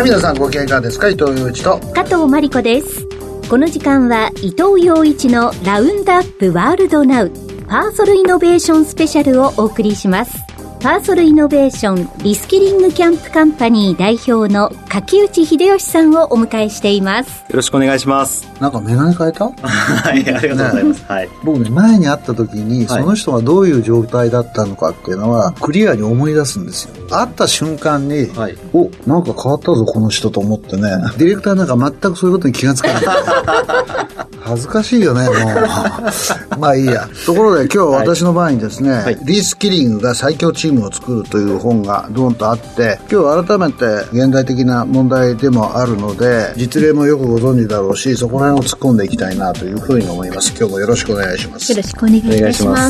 皆さんご機嫌いかがですか。伊藤洋一と加藤真理子です。この時間は伊藤洋一のラウンドアップワールドナウパーソルイノベーションスペシャルをお送りします。パーソルイノベーションリスキリングキャンプカンパニー代表の柿内秀義さんをお迎えしています。 よろしくお願いします。 なんかメガネ変えたはい、ありがとうございます、はい、 僕ね、前に会った時にその人がどういう状態だったのかっていうのはクリアに思い出すんですよ。会った瞬間に、はい、お、なんか変わったぞこの人と思ってね、ディレクターなんか全くそういうことに気がつかない恥ずかしいよねもうまあいいや。ところで今日は私の場合にですね、はい、リスキリングが最強チームを作るという本がドーンとあって、今日改めて現代的な問題でもあるので実例もよくご存知だろうし、そこら辺を突っ込んでいきたいなというふうに思います。今日もよろしくお願いします。 よろしくお願いいたします。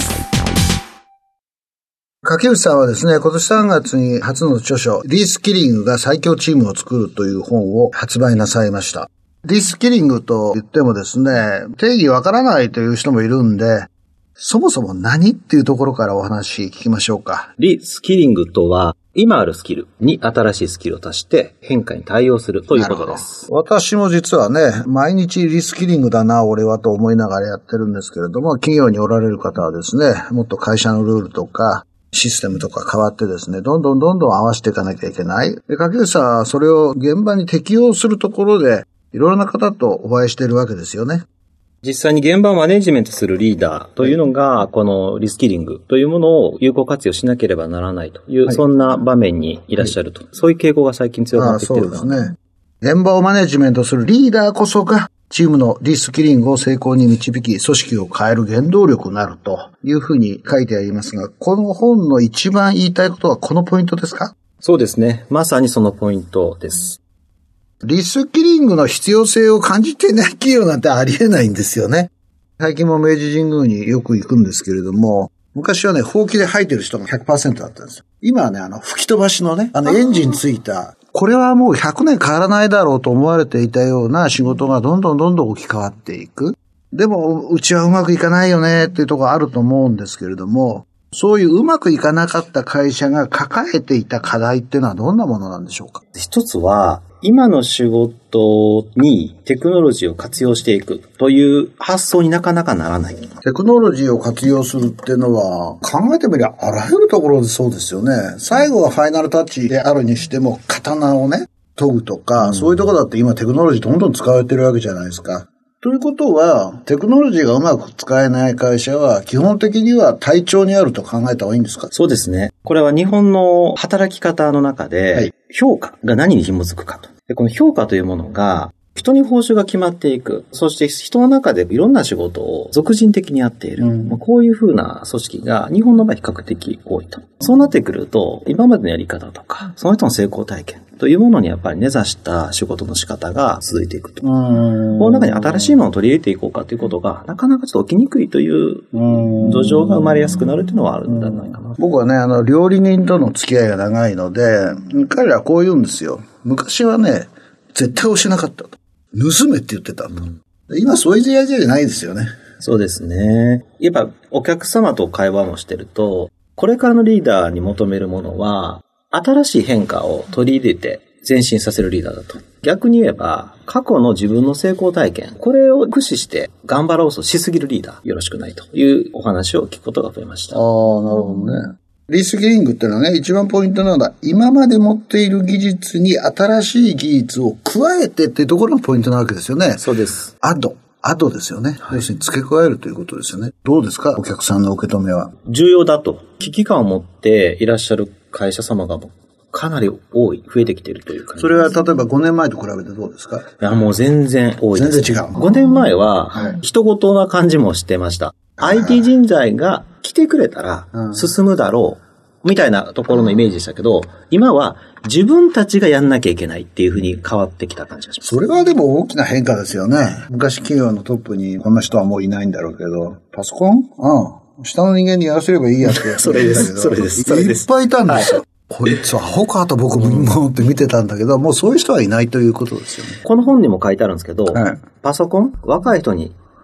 柿内さんはですね、今年3月に初の著書リスキリングが最強チームを作るという本を発売なさいました。リスキリングと言ってもですね、定義わからないという人もいるんで、そもそも何っていうところからお話聞きましょうか。 リスキリングとは、今あるスキルに新しいスキルを足して変化に対応するということです。 私も実はね、毎日リスキリングだな俺はと思いながらやってるんですけれども、企業におられる方はですね、もっと会社のルールとかシステムとか変わってですね、どんどん合わせていかなきゃいけない。で、柿内さんはそれを現場に適用するところでいろいろな方とお会いしているわけですよね。 実際に現場をマネジメントするリーダーというのが、このリスキリングというものを有効活用しなければならないという、はい、そんな場面にいらっしゃると。はい、そういう傾向が最近強くなってきている。 そうですね。現場をマネジメントするリーダーこそが、チームのリスキリングを成功に導き、組織を変える原動力になるというふうに書いてありますが、この本の一番言いたいことはこのポイントですか？ そうですね。まさにそのポイントです。 リスキリングの必要性を感じていない企業なんてありえないんですよね。最近も明治神宮によく行くんですけれども、昔はね、ほうきで吐いてる人が 100% だったんですよ。今はね、吹き飛ばしのね、エンジンついた、これはもう100年変わらないだろうと思われていたような仕事がどんどん置き換わっていく。でも、うちはうまくいかないよねっていうところあると思うんですけれども、そういううまくいかなかった会社が抱えていた課題っていうのはどんなものなんでしょうか？ 一つは、今の仕事にテクノロジーを活用していくという発想になかなかならない。 テクノロジーを活用するっていうのは考えてみればあらゆるところでそうですよね。最後はファイナルタッチであるにしても刀をね、研ぐとか、そういうところだって今テクノロジーどんどん使われてるわけじゃないですか。ということは、テクノロジーがうまく使えない会社は基本的には体調にあると考えた方がいいんですか？ そうですね。これは日本の働き方の中で、評価が何に紐づくかと。で、この評価というものが、人に報酬が決まっていく。そして人の中でいろんな仕事を俗人的にやっている。こういうふうな組織が日本の場合比較的多いと。そうなってくると、今までのやり方とか、その人の成功体験というものにやっぱり根ざした仕事の仕方が続いていくと。この中に新しいものを取り入れていこうかということが、なかなかちょっと起きにくいという土壌が生まれやすくなるというのはあるんじゃないかな。 僕はね、料理人との付き合いが長いので、彼らはこう言うんですよ。昔はね、絶対押しなかったと。盗めって言ってたと。今そういう時代じゃないですよね。 そうですね。やっぱお客様と会話もしてると、これからのリーダーに求めるものは、新しい変化を取り入れて前進させるリーダーだと。逆に言えば、過去の自分の成功体験、これを駆使して頑張ろうとしすぎるリーダー、よろしくないというお話を聞くことが増えました。 なるほどね。リスキリングっていうのはね、一番ポイントなのは、今まで持っている技術に新しい技術を加えてっていうところがポイントなわけですよね。 そうです。 アドですよね。要するに付け加えるということですよね。どうですか、お客さんの受け止めは。 重要だと。危機感を持っていらっしゃる会社様がかなり増えてきているという感じです。 それは例えば5年前と比べてどうですか？ いや、もう全然多いです。 全然違う。 5年前は、人事な感じもしてました。IT 人材が来てくれたら進むだろう、みたいなところのイメージでしたけど、今は自分たちがやんなきゃいけないっていう風に変わってきた感じがします。 それはでも大きな変化ですよね。昔企業のトップにこんな人はもういないんだろうけど、パソコン？下の人間にやらせればいいやってやつ。 それです。 いっぱいいたんですよ。こいつはアホかと僕もって見てたんだけど、もうそういう人はいないということですよね。 この本にも書いてあるんですけど、パソコン、若い人に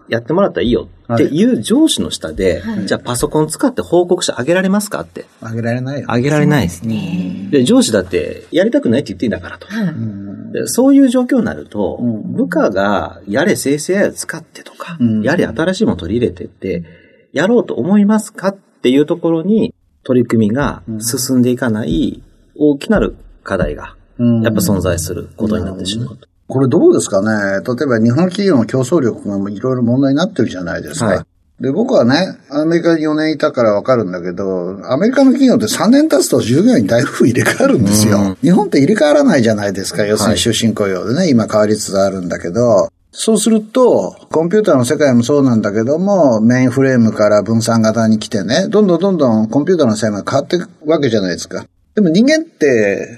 やってもらったらいいよっていう上司の下で、じゃあパソコン使って報告書上げられますかって。 上げられないよ。 上げられないですね。で、上司だってやりたくないって言っていいんだからと。でそういう状況になると、部下がやれ生成 AI を使ってとか、やれ新しいものを取り入れてって、やろうと思いますかっていうところに取り組みが進んでいかない大きなる課題がやっぱ存在することになってしまうと。 これどうですかね。例えば日本企業の競争力がいろいろ問題になってるじゃないですか。はい、で、僕はね、アメリカに4年いたからわかるんだけど、アメリカの企業って3年経つと従業員だいぶ入れ替わるんですよ。日本って入れ替わらないじゃないですか。要するに終身雇用でね、今変わりつつあるんだけど、そうすると、コンピューターの世界もそうなんだけども、メインフレームから分散型に来てね、どんどんコンピューターの世界が変わっていくわけじゃないですか。でも人間って、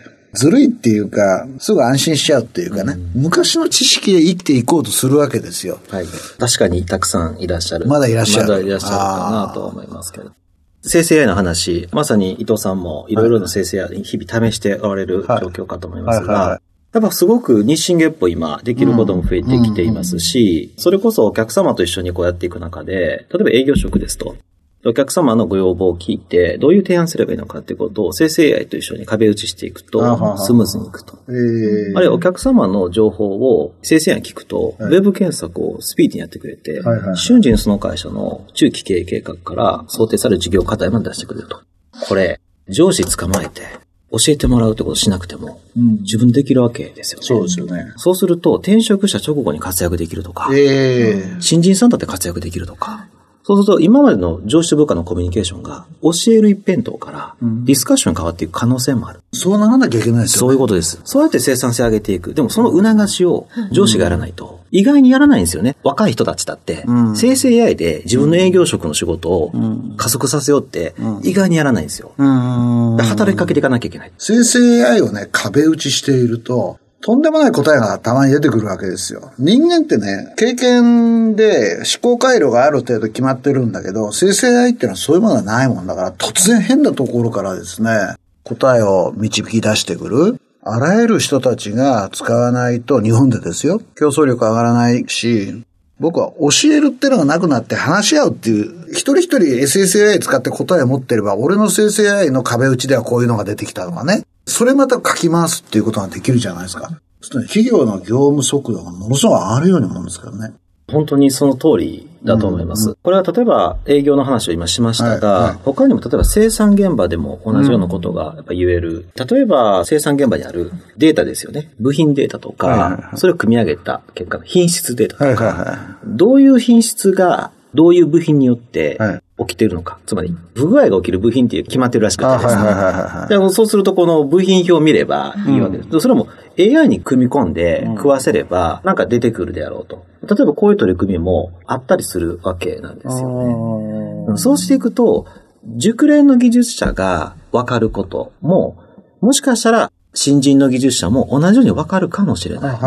ずるいっていうか、すぐ安心しちゃうっていうかね、昔の知識で生きていこうとするわけですよ。 はい。確かにたくさんいらっしゃる。 まだいらっしゃる。 まだいらっしゃるかなと思いますけど。生成 AI の話、まさに伊藤さんもいろいろな生成 AI 日々試しておられる状況かと思いますが、やっぱすごく日進月歩今できることも増えてきていますし、それこそお客様と一緒にこうやっていく中で、例えば営業職ですと、お客様のご要望を聞いて、どういう提案すればいいのかっていうことを生成 AI と一緒に壁打ちしていくと、スムーズにいくと。あるいはお客様の情報を生成 AI に聞くと、ウェブ検索をスピーディーにやってくれて、瞬時にその会社の中期経営計画から想定される事業課題まで出してくれると。これ、上司捕まえて、教えてもらうってことをしなくても、自分でできるわけですよね。 そうですよね。 そうすると、転職した直後に活躍できるとか、新人さんだって活躍できるとか、そうすると、今までの上司と部下のコミュニケーションが、教える一辺倒から、ディスカッションに変わっていく可能性もある。 そうならなきゃいけないですよね。 そういうことです。そうやって生産性を上げていく。でも、その促しを上司がやらないと、意外にやらないんですよね。若い人たちだって、生成 AI で自分の営業職の仕事を加速させようって、意外にやらないんですよ。働きかけていかなきゃいけない。 生成 AI をね、壁打ちしていると、とんでもない答えがたまに出てくるわけですよ。人間ってね、経験で思考回路がある程度決まってるんだけど、生成 AI っていうのはそういうものがないもんだから、突然変なところからですね、答えを導き出してくる。あらゆる人たちが使わないと、日本でですよ、競争力上がらないし、僕は教えるっていうのがなくなって話し合うっていう、一人一人 SSAI 使って答えを持ってれば、俺の生成 AI の壁打ちではこういうのが出てきたとかね。それまた書き回すっていうことができるじゃないですか。企業の業務速度がものすごく上がるように思うんですからね。 本当にその通りだと思います。これは例えば営業の話を今しましたが、他にも例えば生産現場でも同じようなことがやっぱ言える。例えば生産現場にあるデータですよね。部品データとか、それを組み上げた結果の品質データとか、どういう品質がどういう部品によって起きているのか。つまり、不具合が起きる部品って決まってるらしくてですね。そうすると、この部品表を見ればいいわけです。それも AI に組み込んで食わせれば、なんか出てくるであろうと。例えばこういう取り組みもあったりするわけなんですよね。そうしていくと、熟練の技術者が分かることも、もしかしたら、新人の技術者も同じように分かるかもしれない。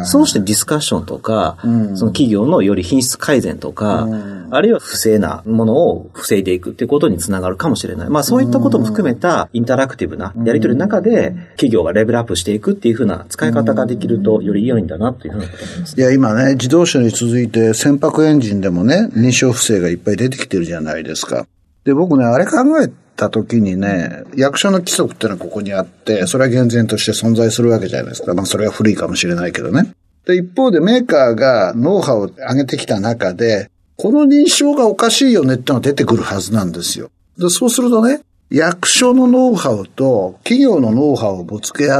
そうしてディスカッションとか、その企業のより品質改善とか、あるいは不正なものを防いでいくっていうことにつながるかもしれない。まあそういったことも含めたインタラクティブなやり取りの中で、企業がレベルアップしていくっていうふうな使い方ができるとより良いんだなというふうなこと思います。 いや今ね、自動車に続いて船舶エンジンでもね、認証不正がいっぱい出てきてるじゃないですか。で、僕ね、あれ考えた時にね、役所の規則ってのはここにあって、それは厳然として存在するわけじゃないですか。まあそれは古いかもしれないけどね。で、一方でメーカーがノウハウを上げてきた中で、この認証がおかしいよねってのが出てくるはずなんですよ。で、そうするとね、役所のノウハウと企業のノウハウをぶつけ合って、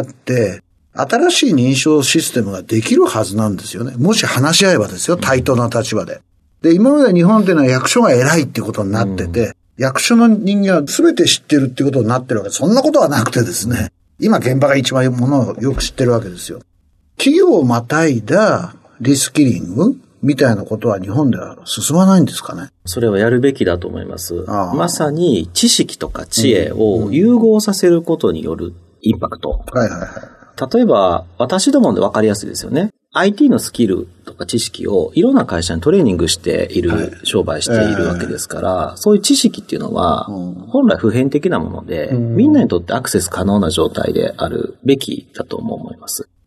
新しい認証システムができるはずなんですよね。もし話し合えばですよ、対等な立場で。で、今まで日本っていうのは役所が偉いっていうことになってて、役所の人間は全て知ってるっていうことになってるわけで、そんなことはなくてですね、今現場が一番ものをよく知ってるわけですよ。企業をまたいだリスキリングみたいなことは日本では進まないんですかね。 それはやるべきだと思います。まさに知識とか知恵を融合させることによるインパクト。例えば、私どもで分かりやすいですよね。IT のスキルとか知識をいろんな会社にトレーニングしている、商売しているわけですから、そういう知識っていうのは、本来普遍的なもので、みんなにとってアクセス可能な状態であるべきだと思います。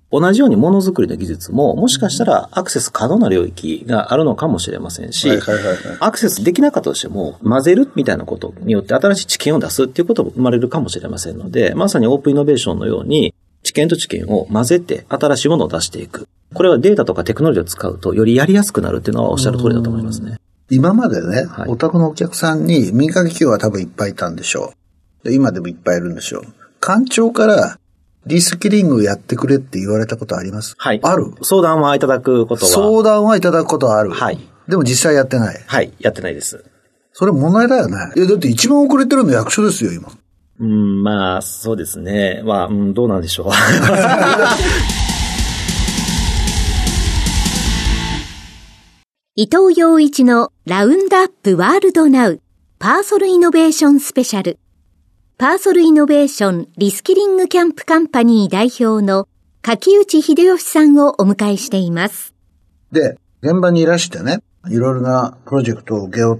同じようにものづくりの技術も、もしかしたらアクセス可能な領域があるのかもしれませんし、アクセスできなかったとしても、混ぜるみたいなことによって新しい知見を出すっていうことも生まれるかもしれませんので、まさにオープンイノベーションのように、知見と知見を混ぜて新しいものを出していく。これはデータとかテクノロジーを使うとよりやりやすくなるっていうのはおっしゃる通りだと思いますね。 今までね、お宅のお客さんに民間企業は多分いっぱいいたんでしょう。で今でもいっぱいいるんでしょう。官庁からリスキリングやってくれって言われたことあります？ はい。 ある？ 相談はいただくことは。 相談はいただくことはある。 はい。 でも実際やってない。 はい。やってないです。 それ問題だよね。いや、だって一番遅れてるの役所ですよ、今。 まあ、そうですね。まあ、どうなんでしょう。 伊藤洋一のラウンドアップワールドナウパーソルイノベーションスペシャル。パーソルイノベーションリスキリングキャンプカンパニー代表の柿内秀義さんをお迎えしています。 で、現場にいらしてね、いろいろなプロジェクトを請け負って、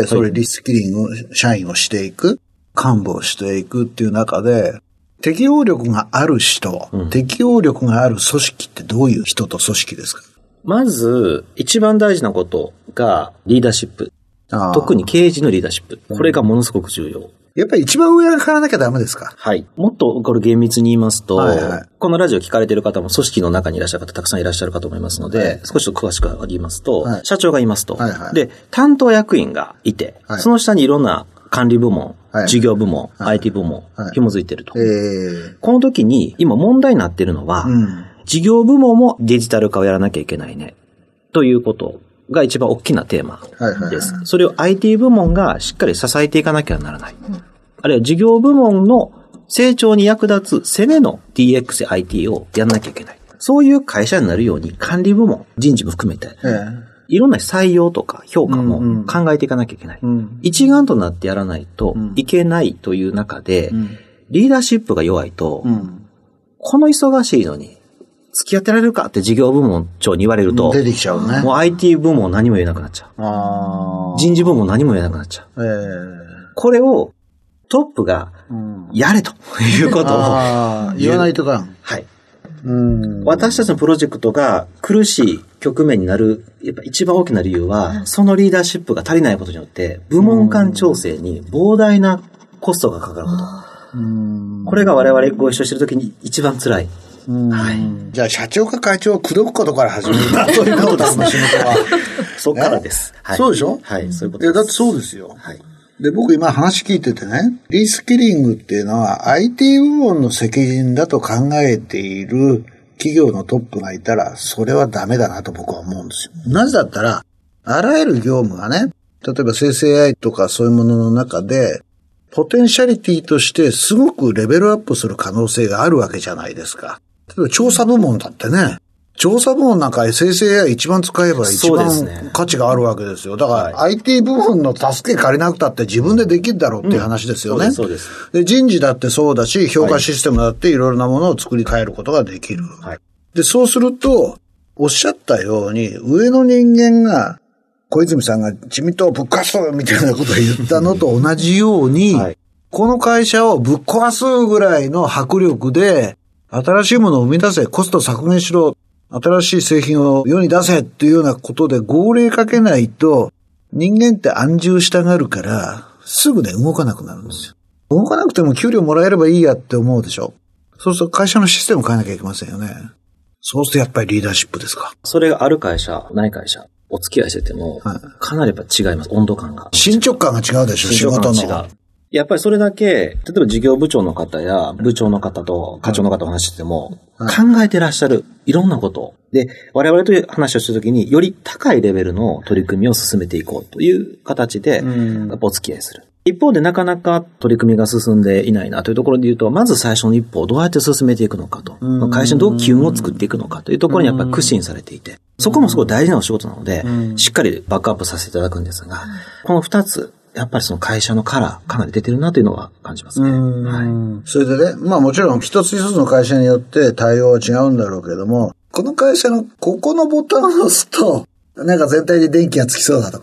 それリスキリング社員をしていく。幹部をしていくっていう中で、適応力がある人、適応力がある組織ってどういう人と組織ですか？ まず、一番大事なことがリーダーシップ。特に経営陣のリーダーシップ。これがものすごく重要。 やっぱり一番上が変わらなきゃダメですか？ はい。もっとこれ厳密に言いますと、このラジオ聞かれている方も組織の中にいらっしゃる方たくさんいらっしゃるかと思いますので、少し詳しく言いますと、社長がいますと、で、担当役員がいて、その下にいろんな管理部門、事業部門、IT 部門、紐づいていると。この時に今問題になっているのは、事業部門もデジタル化をやらなきゃいけないね。ということが一番大きなテーマです。それを IT 部門がしっかり支えていかなきゃならない。あるいは事業部門の成長に役立つ攻めの DX や IT をやらなきゃいけない。そういう会社になるように管理部門、人事も含めて、いろんな採用とか評価も考えていかなきゃいけない。一丸となってやらないといけないという中で、リーダーシップが弱いと、この忙しいのに付き合ってられるかって事業部門長に言われると、 出てきちゃうね。 もう IT 部門何も言えなくなっちゃう。人事部門何も言えなくなっちゃう。これをトップがやれということを言わないとか。 はい。私たちのプロジェクトが苦しい局面になる、やっぱ一番大きな理由は、そのリーダーシップが足りないことによって、部門間調整に膨大なコストがかかること。これが我々ご一緒してるときに一番辛い。はい。 じゃあ社長か会長を口説くことから始める。そういうことですね、仕事は。 そっからです。 そうでしょ？ はい、そういうことです。 だってそうですよ。はい。で、僕今話聞いててね、リスキリングっていうのは IT 部門の責任だと考えている企業のトップがいたら、それはダメだなと僕は思うんですよ。なぜだったら、あらゆる業務がね、例えば生成 AI とかそういうものの中で、ポテンシャリティとしてすごくレベルアップする可能性があるわけじゃないですか。例えば調査部門だってね、調査部門なんか生成 AI 一番使えば一番価値があるわけですよ。だから IT 部門の助け借りなくたって自分でできるだろうっていう話ですよね。 そうです。 で、人事だってそうだし、評価システムだっていろいろなものを作り変えることができる。で、そうすると、おっしゃったように、上の人間が、小泉さんが自民党をぶっ壊すみたいなことを言ったのと同じように、この会社をぶっ壊すぐらいの迫力で、新しいものを生み出せ、コスト削減しろ、新しい製品を世に出せっていうようなことで号令かけないと、人間って安住したがるから、すぐね、動かなくなるんですよ。動かなくても給料もらえればいいやって思うでしょ。そうすると会社のシステムを変えなきゃいけませんよね。そうするとやっぱりリーダーシップですか。 それがある会社、ない会社、お付き合いしてても、かなりやっぱ違います、温度感が。 進捗感が違うでしょ、仕事の。 やっぱりそれだけ、例えば事業部長の方や部長の方と課長の方と話してても、考えてらっしゃるいろんなこと。で、我々という話をしたときに、より高いレベルの取り組みを進めていこうという形で、やっぱお付き合いする。一方でなかなか取り組みが進んでいないなというところで言うと、まず最初の一歩をどうやって進めていくのかと。会社にどう機運を作っていくのかというところにやっぱり苦心されていて、そこもすごい大事なお仕事なので、しっかりバックアップさせていただくんですが、この二つ、やっぱりその会社のカラーかなり出てるなというのは感じますね。 それでね、まあもちろん一つ一つの会社によって対応は違うんだろうけども、この会社のここのボタンを押すと、なんか全体に電気がつきそうだとかね、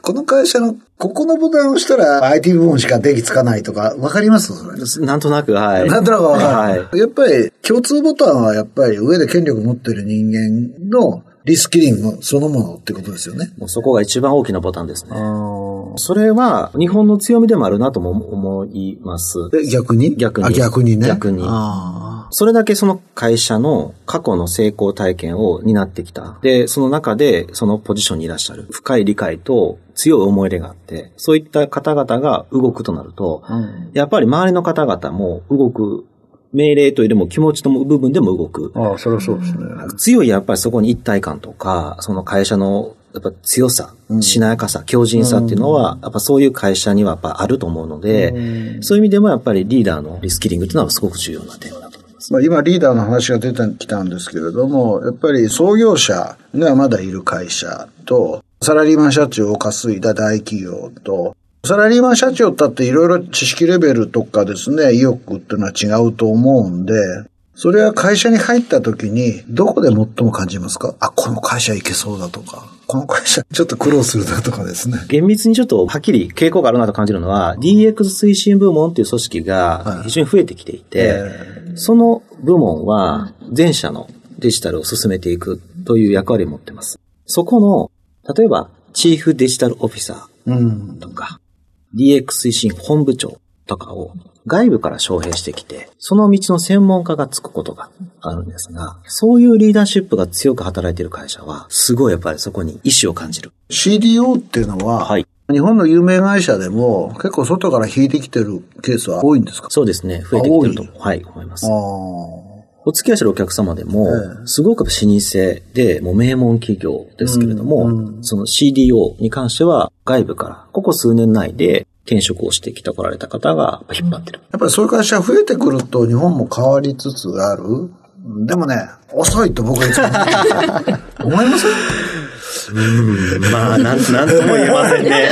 この会社のここのボタンを押したら IT 部門しか電気つかないとかわかりますそれ？ なんとなく、はい。 なんとなくわかる。はい。やっぱり共通ボタンはやっぱり上で権力持ってる人間のリスキリングそのものってことですよね。 もうそこが一番大きなボタンですね。それは日本の強みでもあるなとも思います。 逆に？逆にね。 逆に。それだけその会社の過去の成功体験を担ってきた。で、その中でそのポジションにいらっしゃる深い理解と強い思い入れがあって、そういった方々が動くとなると、やっぱり周りの方々も動く命令というよりも気持ちの部分でも動く。 それはそうですね。 強いやっぱりそこに一体感とか、その会社のやっぱ強さ、しなやかさ、強靭さっていうのは、やっぱそういう会社にはやっぱあると思うので、そういう意味でもやっぱりリーダーのリスキリングっていうのはすごく重要な点だと思います。 今リーダーの話が出てきたんですけれども、やっぱり創業者がまだいる会社と、サラリーマン社長を稼いだ大企業と、サラリーマン社長だっていろいろ知識レベルとかですね、意欲っていうのは違うと思うんで、それは会社に入った時にどこで最も感じますか？この会社いけそうだとか、この会社ちょっと苦労するだとかですね。 厳密にちょっとはっきり傾向があるなと感じるのは、DX 推進部門っていう組織が非常に増えてきていて、その部門は全社のデジタルを進めていくという役割を持っています。そこの、例えばチーフデジタルオフィサーとか、DX 推進本部長とかを外部から招聘してきて、その道の専門家がつくことがあるんですが、そういうリーダーシップが強く働いている会社は、すごいやっぱりそこに意思を感じる。 CDO っていうのは、日本の有名会社でも結構外から引いてきてるケースは多いんですか？ そうですね。増えてきてると思います。お付き合いしてるお客様でも、すごく老舗で、もう名門企業ですけれども、その CDO に関しては外部から、ここ数年内で転職をしてきてこられた方が引っ張ってる。 やっぱりそういう会社増えてくると日本も変わりつつある。でもね、遅いと僕はいつも思いません？ まあ、なんとも言えませんね。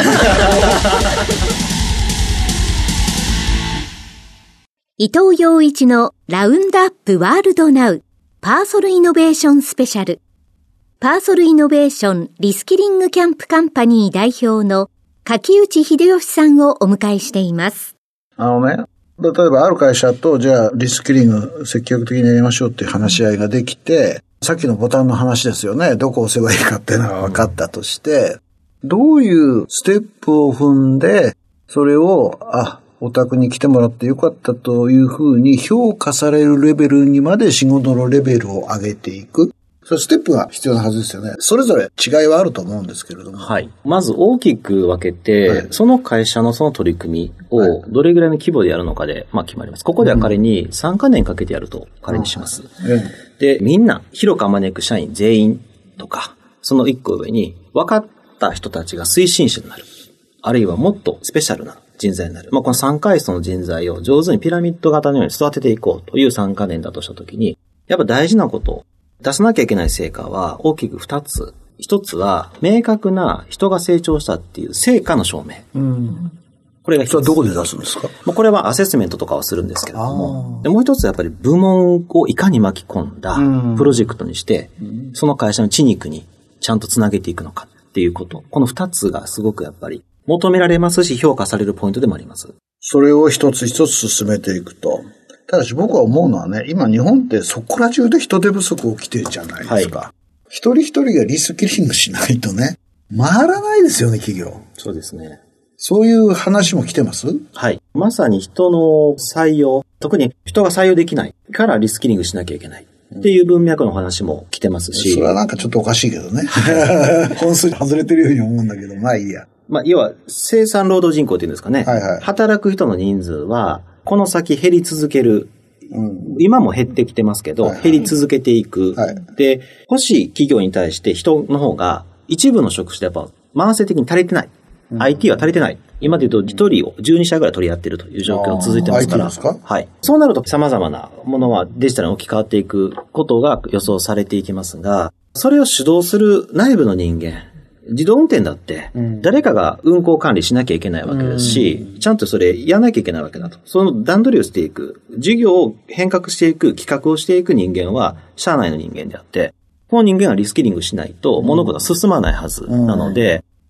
伊藤洋一のラウンドアップワールドナウパーソルイノベーションスペシャル。パーソルイノベーションリスキリングキャンプカンパニー代表の柿内秀義さんをお迎えしています。 例えばある会社とじゃあリスキリング積極的にやりましょうっていう話し合いができて、さっきのボタンの話ですよね。どこを押せばいいかっていうのが分かったとして、どういうステップを踏んで、それを、お宅に来てもらってよかったというふうに評価されるレベルにまで仕事のレベルを上げていく。そのステップが必要なはずですよね。それぞれ違いはあると思うんですけれども。 はい。まず大きく分けて、その会社のその取り組みをどれぐらいの規模でやるのかで、決まります。ここでは仮に3カ年かけてやると仮にします。で、みんな、広く招く社員全員とか、その一個上に分かった人たちが推進者になる。あるいはもっとスペシャルな人材になる。この3階層の人材を上手にピラミッド型のように育てていこうという3カ年だとしたときに、やっぱ大事なことを出さなきゃいけない成果は大きく2つ。1つは明確な人が成長したっていう成果の証明。これが1つ。 それはどこで出すんですか？ これはアセスメントとかはするんですけれども。でもう1つはやっぱり部門をいかに巻き込んだプロジェクトにして、その会社の血肉にちゃんとつなげていくのかっていうこと。この2つがすごくやっぱり求められますし、評価されるポイントでもあります。 それを一つ一つ進めていくと。ただし僕は思うのはね、今日本ってそこら中で人手不足起きてるじゃないですか。一人一人がリスキリングしないとね、回らないですよね、企業。 そうですね。 そういう話も来てます？ はい。まさに人の採用、特に人が採用できないからリスキリングしなきゃいけない。っていう文脈の話も来てますし。 それはなんかちょっとおかしいけどね。本数に外れてるように思うんだけど、まあいいや。 要は生産労働人口っていうんですかね。働く人の人数は、この先減り続ける。今も減ってきてますけど、減り続けていく。で、欲しい企業に対して人の方が一部の職種でやっぱ慢性的に足りてない。IT は足りてない。今で言うと1人を12社ぐらい取り合ってるという状況が続いてますから。 IT ですか？ はい。そうなると様々なものはデジタルに置き換わっていくことが予想されていきますが、それを主導する内部の人間、自動運転だって、誰かが運行管理しなきゃいけないわけですし、ちゃんとそれやらなきゃいけないわけだと。その段取りをしていく、事業を変革していく、企画をしていく人間は、社内の人間であって、この人間はリスキリングしないと物事は進まないはずなので、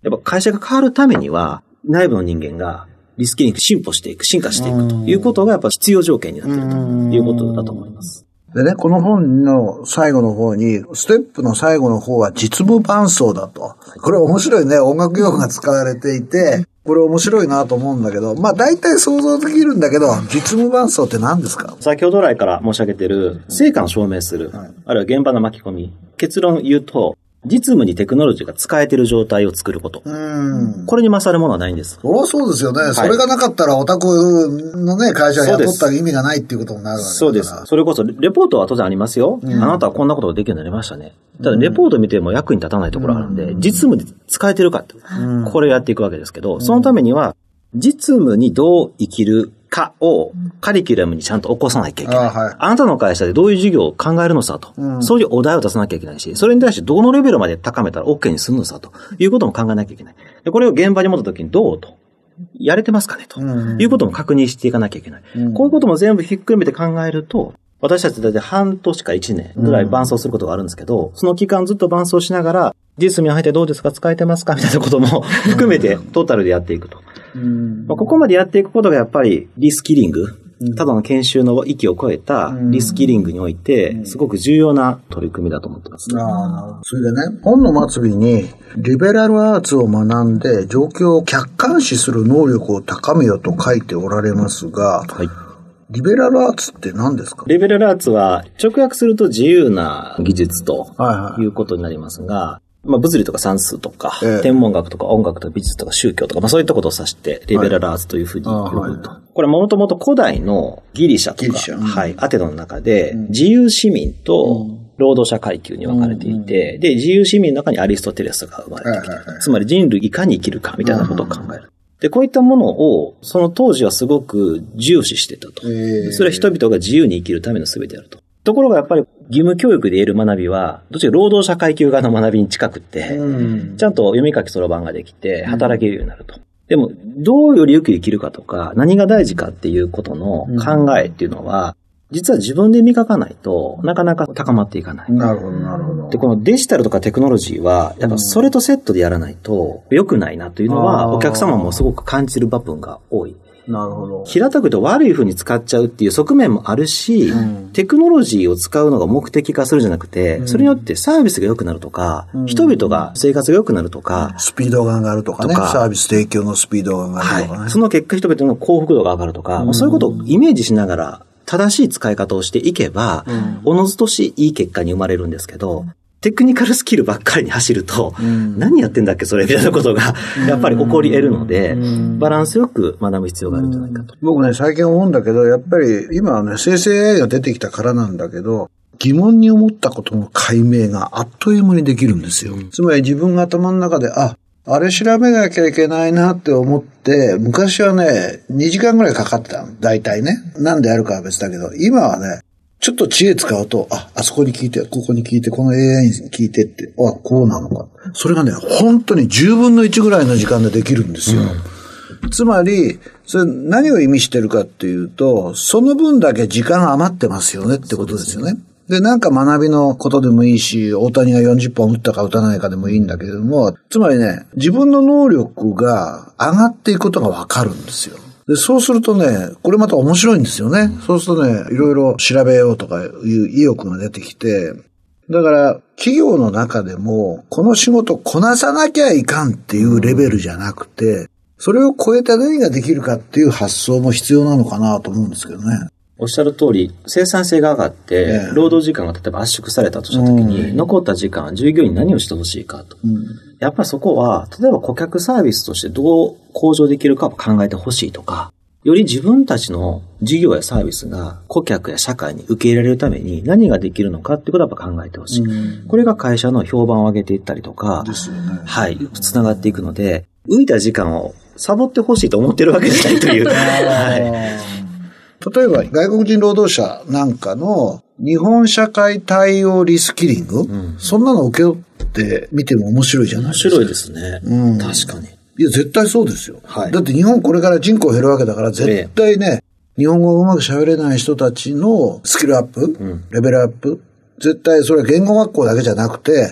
やっぱ会社が変わるためには、内部の人間がリスキリング進歩していく、進化していくということがやっぱ必要条件になっているということだと思います。 でね、この本の最後の方に、ステップの最後の方は実務伴奏だと。これ面白いね、音楽用語が使われていて、これ面白いなと思うんだけど、まあ大体想像できるんだけど、実務伴奏って何ですか？ 先ほど来から申し上げている、成果を証明する、あるいは現場の巻き込み、結論を言うと、実務にテクノロジーが使えている状態を作ること。これに勝るものはないんです。 そうですよね。はい、それがなかったらオタクのね、会社を雇ったら意味がないっていうことになるわけだから。 そうです。それこそ、レポートは当然ありますよ。あなたはこんなことができるようになりましたね。ただ、レポート見ても役に立たないところがあるんで、実務で使えてるかって、これをやっていくわけですけど、そのためには、実務にどう生きるかをカリキュラムにちゃんと起こさなきゃいけない。あなたの会社でどういう事業を考えるのさと。そういうお題を出さなきゃいけないし、それに対してどのレベルまで高めたら OK にするのさということも考えなきゃいけない。でこれを現場に戻った時にどうと。やれてますかねということも確認していかなきゃいけない。こういうことも全部ひっくるめて考えると、私たちだいたい半年か1年ぐらい伴走することがあるんですけど、その期間ずっと伴走しながら、実務に入ってどうですか、使えてますかみたいなことも含めてトータルでやっていくと。ここまでやっていくことがやっぱりリスキリング、ただの研修の域を超えたリスキリングにおいて、すごく重要な取り組みだと思ってます。 それでね、本の末尾に、リベラルアーツを学んで状況を客観視する能力を高めよと書いておられますが、はい、リベラルアーツって何ですか？ リベラルアーツは直訳すると自由な技術ということになりますが、まあ、物理とか算数とか、天文学とか音楽とか美術とか宗教とか、まあ、そういったことを指して、リベラルアーツというふうに呼ぶと。これもともと古代のギリシャとか、はい、アテネの中で、自由市民と労働者階級に分かれていて、で、自由市民の中にアリストテレスが生まれてきて、つまり人類いかに生きるかみたいなことを考える。で、こういったものを、その当時はすごく重視してたと。それは人々が自由に生きるための全てであると。ところがやっぱり義務教育で得る学びは、どちらか労働者階級側の学びに近くって、ちゃんと読み書きそろばんができて、働けるようになると。でも、どうよりよく生きるかとか、何が大事かっていうことの考えっていうのは、実は自分で磨かないとなかなか高まっていかない。 なるほど、なるほど。 で、このデジタルとかテクノロジーは、やっぱそれとセットでやらないと良くないなというのは、お客様もすごく感じる部分が多い。 なるほど。 平たく言うと悪い風に使っちゃうっていう側面もあるし、テクノロジーを使うのが目的化するじゃなくて、それによってサービスが良くなるとか、人々が生活が良くなるとか、 スピードが上がるとかね、サービス提供のスピードが上がるとかね。 はい、その結果人々の幸福度が上がるとか、そういうことをイメージしながら正しい使い方をしていけば、おのずとしいい結果に生まれるんですけど、テクニカルスキルばっかりに走ると、何やってんだっけそれみたいなことがやっぱり起こり得るので、バランスよく学ぶ必要があるんじゃないかと。 僕ね、最近思うんだけど、やっぱり今はね、生成 AI が出てきたからなんだけど、疑問に思ったことの解明があっという間にできるんですよ。つまり自分が頭の中で、あれ調べなきゃいけないなって思って、昔はね、2時間ぐらいかかってたの。大体ね。なんでやるかは別だけど、今はね、ちょっと知恵使うと、あそこに聞いて、ここに聞いて、この AI に聞いてって、こうなのか。それがね、本当に10分の1ぐらいの時間でできるんですよ。つまり、それ何を意味してるかっていうと、その分だけ時間余ってますよねってことですよね。で、なんか学びのことでもいいし、大谷が40本打ったか打たないかでもいいんだけれども、つまりね、自分の能力が上がっていくことがわかるんですよ。で、そうするとね、これまた面白いんですよね。そうするとね、いろいろ調べようとかいう意欲が出てきて、だから、企業の中でも、この仕事こなさなきゃいかんっていうレベルじゃなくて、それを超えた何ができるかっていう発想も必要なのかなと思うんですけどね。 おっしゃる通り、生産性が上がって、労働時間が例えば圧縮されたとしたときに、残った時間、従業員に何をしてほしいかと。やっぱりそこは、例えば顧客サービスとしてどう向上できるかを考えてほしいとか、より自分たちの事業やサービスが顧客や社会に受け入れられるために何ができるのかっていうことをやっぱ考えてほしい。これが会社の評判を上げていったりとか、 ですよね。 はい、つながっていくので、浮いた時間をサボってほしいと思ってるわけじゃないという。はい例えば外国人労働者なんかの日本社会対応リスキリング、そんなの受け負って見ても面白いじゃないですか。 面白いですね。確かに。 いや、絶対そうですよ。だって日本これから人口減るわけだから絶対ね、日本語をうまく喋れない人たちのスキルアップ、レベルアップ、絶対それは言語学校だけじゃなくて、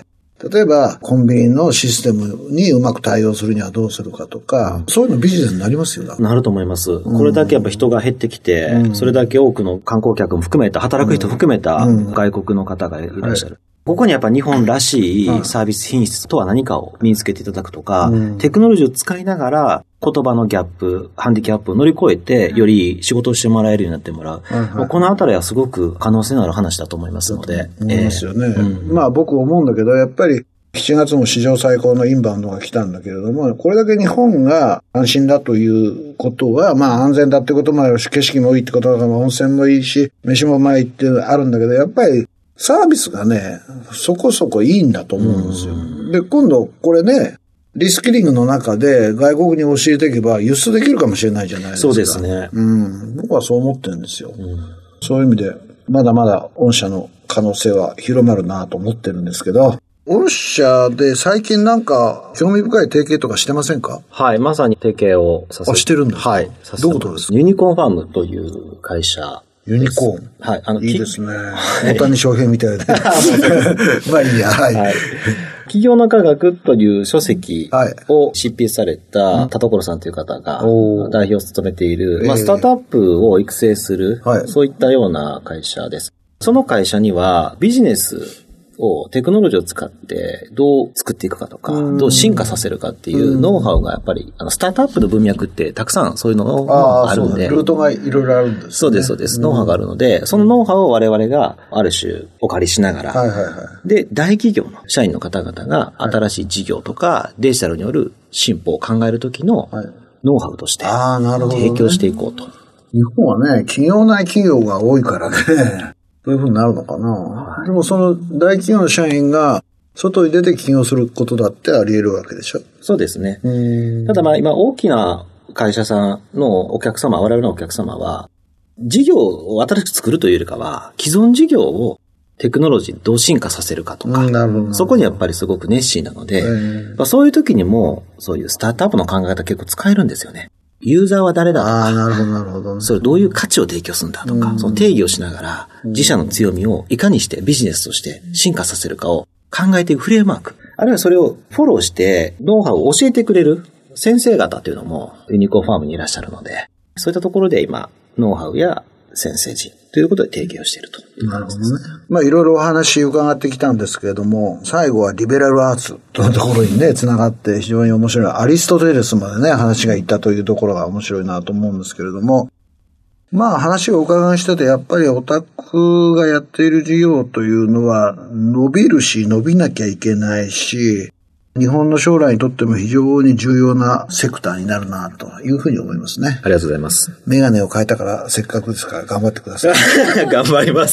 例えばコンビニのシステムにうまく対応するにはどうするかとか、そういうのビジネスになりますよね。 なると思います。これだけやっぱ人が減ってきて、それだけ多くの観光客も含めた、働く人含めた外国の方がいらっしゃる。ここにやっぱ日本らしいサービス品質とは何かを身につけていただくとか、テクノロジーを使いながら言葉のギャップ、ハンディキャップを乗り越えて、より仕事をしてもらえるようになってもらう。このあたりはすごく可能性のある話だと思いますので。 思いますよね。まあ僕思うんだけど、やっぱり7月も史上最高のインバウンドが来たんだけれども、これだけ日本が安心だということは、まあ安全だってこともあるし、景色もいいってことだから、温泉もいいし、飯もうまいってあるんだけど、やっぱりサービスがね、そこそこいいんだと思うんですよ。で、今度これね、リスキリングの中で外国に教えていけば輸出できるかもしれないじゃないですか。 そうですね。 僕はそう思ってるんですよ。そういう意味で、まだまだ御社の可能性は広まるなと思ってるんですけど、御社で最近なんか興味深い提携とかしてませんか？ はい、まさに提携をさせて。 してるんですか？ はい。 どういうことですか？ ユニコーンファームという会社。 ユニコーン。 はい。 いいですね。大谷翔平みたいで。まあいいや。はい。 企業の科学という書籍を執筆された田所さんという方が代表を務めている、スタートアップを育成する、そういったような会社です。その会社にはビジネスをテクノロジーを使ってどう作っていくかとか、どう進化させるかっていうノウハウがやっぱり、スタートアップの文脈ってたくさんそういうのがあるんで。 ルートがいろいろあるんですね。 そうです、そうです。ノウハウがあるので、そのノウハウを我々がある種お借りしながら、で、大企業の社員の方々が新しい事業とかデジタルによる進歩を考えるときのノウハウとして提供していこうと。 日本はね、企業内企業が多いからね。そういう風になるのかな。でもその大企業の社員が外に出て起業することだってあり得るわけでしょ。 そうですね。ただ今大きな会社さんのお客様、我々のお客様は、事業を新しく作るというよりかは、既存事業をテクノロジーどう進化させるかとか、そこにやっぱりすごく熱心なので、そういう時にもそういうスタートアップの考え方結構使えるんですよね。ユーザーは誰だとか、 なるほど、なるほど。 それどういう価値を提供するんだとか、その定義をしながら、自社の強みをいかにしてビジネスとして進化させるかを考えていくフレームワーク、あるいはそれをフォローしてノウハウを教えてくれる先生方というのもユニコーンファームにいらっしゃるので、そういったところで今、ノウハウや先生陣ということで提携をしていると。 なるほどね。いろいろお話伺ってきたんですけれども、最後はリベラルアーツというところにね、つながって非常に面白い。アリストテレスまでね、話がいったというところが面白いなと思うんですけれども、話をお伺いしてて、やっぱりオタクがやっている事業というのは伸びるし、伸びなきゃいけないし、日本の将来にとっても非常に重要なセクターになるなというふうに思いますね。 ありがとうございます。 メガネを変えたからせっかくですから頑張ってください。 頑張ります。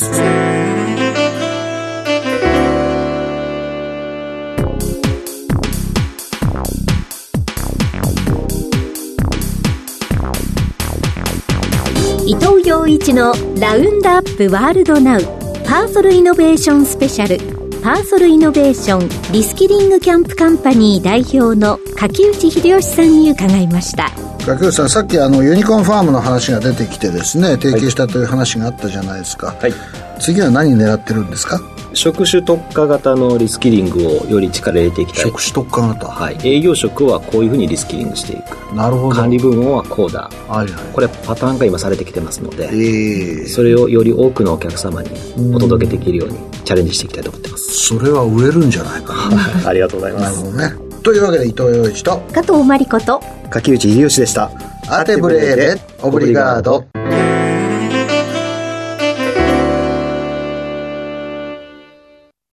伊藤洋一のラウンドアップワールドナウパーソルイノベーションスペシャル、パーソルイノベーションリスキリングキャンプカンパニー代表の柿内秀吉さんに伺いました。 柿内さん、さっきユニコーンファームの話が出てきてですね、提携したという話があったじゃないですか。はい。次は何狙ってるんですか？ 職種特化型のリスキリングをより力入れていきたい。 職種特化型。 はい。営業職はこういうふうにリスキリングしていく。 なるほど。 管理部門はこうだ。 はいはい。 これパターンが今されてきてますので、それをより多くのお客様にお届けできるようにチャレンジしていきたいと思ってます。 それは売れるんじゃないかな。 ありがとうございます。 なるほどね。というわけで伊藤洋一と加藤真理子と柿内秀吉でした。 アテブレーレオブリガード。